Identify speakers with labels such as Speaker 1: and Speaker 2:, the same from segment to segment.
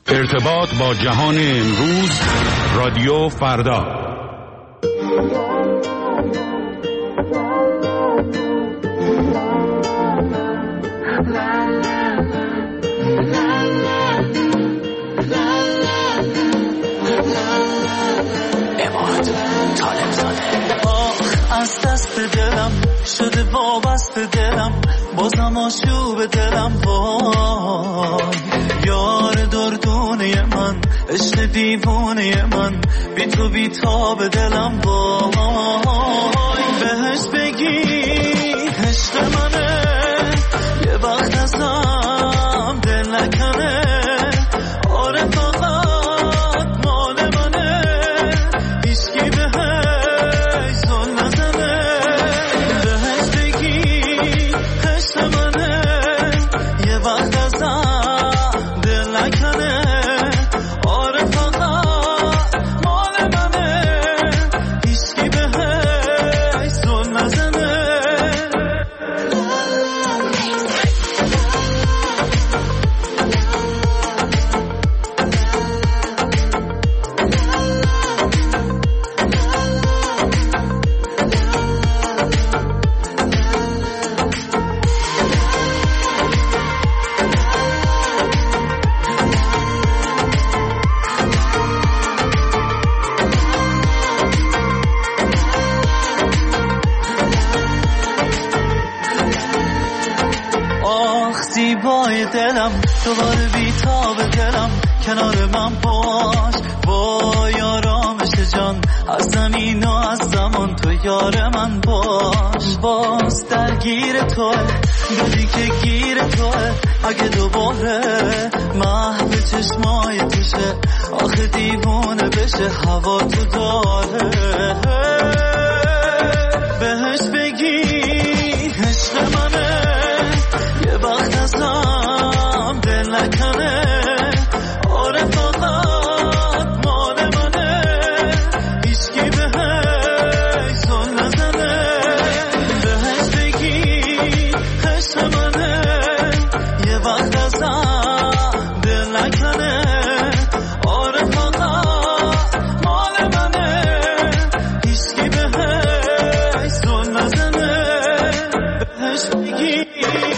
Speaker 1: ارتباط با جهان امروز، رادیو فردا.
Speaker 2: از دست دلم شده وابسته دلم، بازم آشوب دلم وای. یار دردونه من، عشق دیوونه من، بی تو بی تاب دلم وای. بهش بگی عشق منه، یه وقت ازم دل نکنه. آره فقط مال منه، هیچکی بهش زل نزنه. بهش بگی عشق منه، یه وقت ازم دل نکنه. آره فقط مال منه، هیچکی بهش زل نزنه. زیبای دلم دوباره بیتاب دلم، کنار من باش وای. آرامش جان از زمین و از زمان، تو یار من باش. باز درگیر توه دلی که گیر توه، اگه دوباره محو چشمای توشه، آخه دیوونه بشه هوا تو داره. بهش بگی عشق منه، یه وقت ازم دل نکنه. آره فقط مال منه، هیچکی بهش زل نزنه. بهش بگی عشق منه، یه وقت ازم دل نکنه. آره فقط مال منه، هیچکی بهش زل نزنه. بهش بگی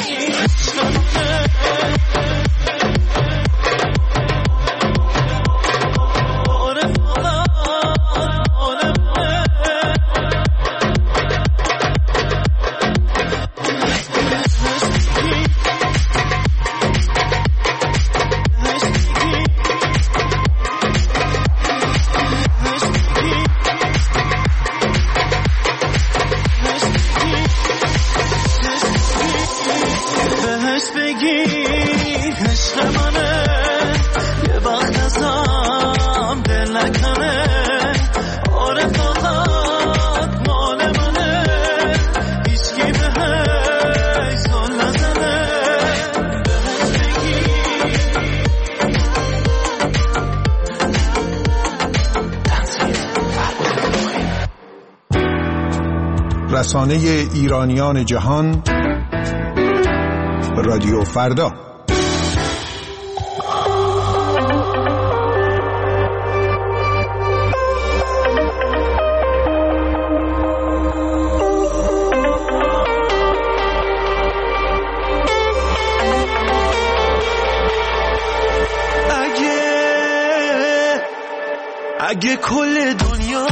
Speaker 3: رسانه ایرانیان جهان، رادیو فردا.
Speaker 2: اگه کل دنیا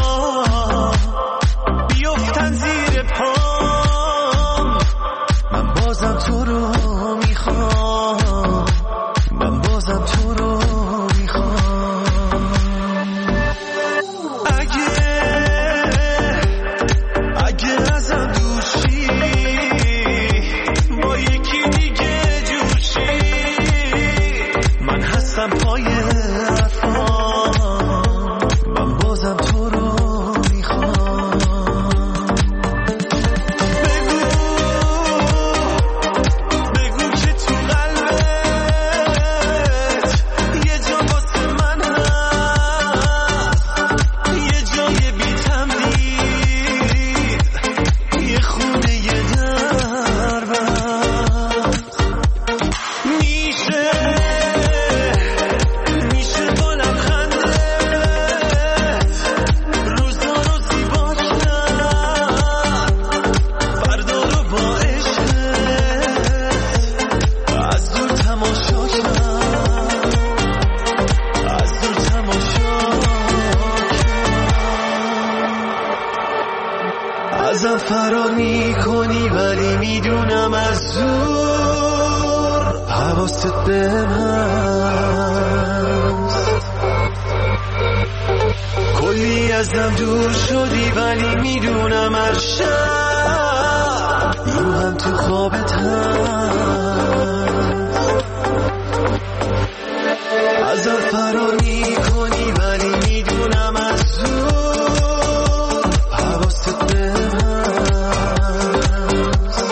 Speaker 2: بیفتن زیر پام، من بازم تو رو میخوام، من بازم تو رو میخوام. اگه ازم دوشی با یکی دیگه جوشی، من هستم پای میشه فرار میکنی ولی میدونم از زور حواست بهم هست. کلی ازم دور شدی ولی میدونم از شب روحم تو خوابت هست. ازم فرار میکنی ولی میدونم از زور حواست بهم هست.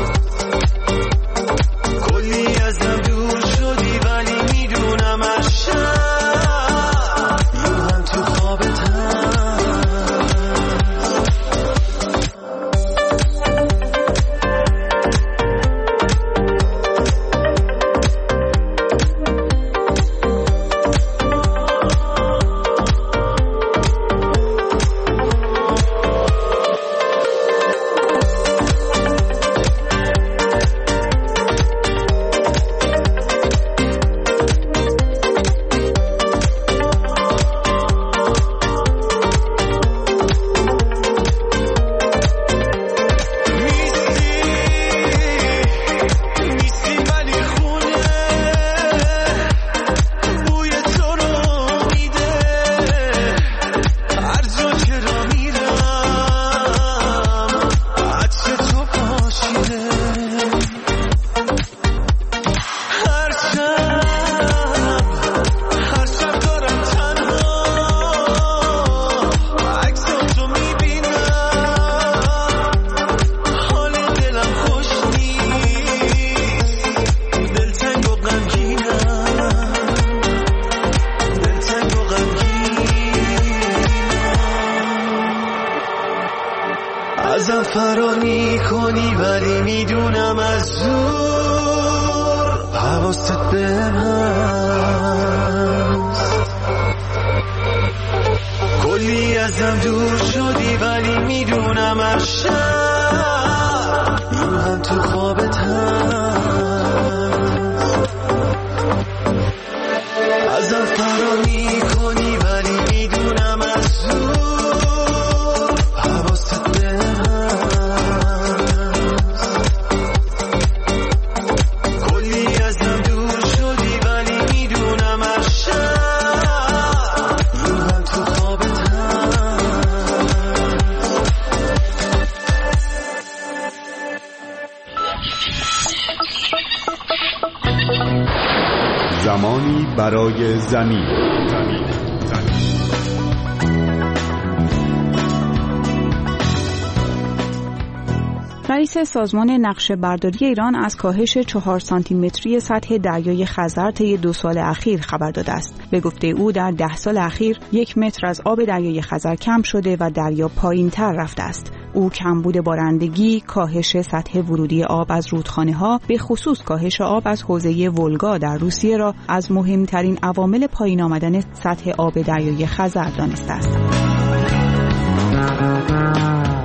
Speaker 2: کلی ازم دور شدی ولی میدونم از شب روحم تو خوابت هست. ازم فرار میکنی ولی میدونم از زور حواست بهم هست. کلی ازم دور شدی ولی میدونم از شب روحم تو خوابت هست. ازم فرار میکنی ولی میدونم از زور حواست بهم هست. کلی ازم دور شدی ولی میدونم از شب روحم تو خوابت
Speaker 1: هست. زمانی برای زمین.
Speaker 4: رئیس سازمان نقشه‌برداری ایران از کاهش 4 سانتیمتری سطح دریای خزر طی 2 سال اخیر خبر داده است. به گفته او در 10 سال اخیر 1 متر از آب دریای خزر کم شده و دریا پایین‌تر رفته است. او کمبود بارندگی، کاهش سطح ورودی آب از رودخانه‌ها، به خصوص کاهش آب از حوزه ولگا در روسیه را از مهمترین عوامل پایین آمدن سطح آب دریای خزر دانسته است.